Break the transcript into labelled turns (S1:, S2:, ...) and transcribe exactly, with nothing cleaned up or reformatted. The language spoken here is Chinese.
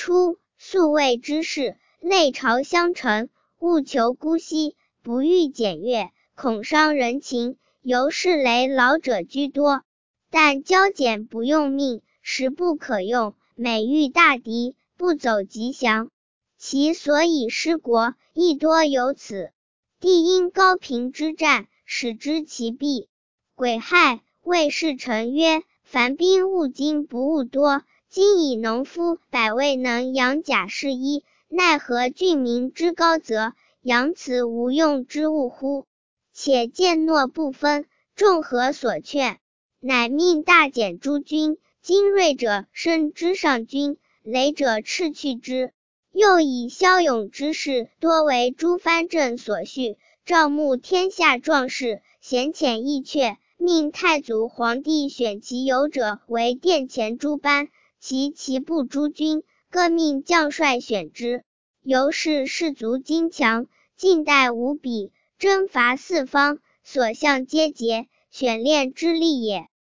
S1: 初，宿卫之士，类朝相承，务求姑息，不欲检阅，恐伤人情，由是累老者居多。但交简不用命，时不可用，每遇大敌，不走吉祥。其所以失国，亦多由此。帝因高平之战，使知其弊。癸亥，谓侍臣曰：凡兵务精不务多，今以农夫百未能养甲士一，奈何郡民之高则，养此无用之物乎？且见诺不分，众何所劝？乃命大减诸军，精锐者升之上军，累者斥去之。又以骁勇之士多为诸藩镇所恤，招募天下壮士，贤浅易却，命太祖皇帝选其有者为殿前诸班，其其部诸军，各命将帅选之。由是士卒精强，近代无比，征伐四方，所向皆捷，选练之利也。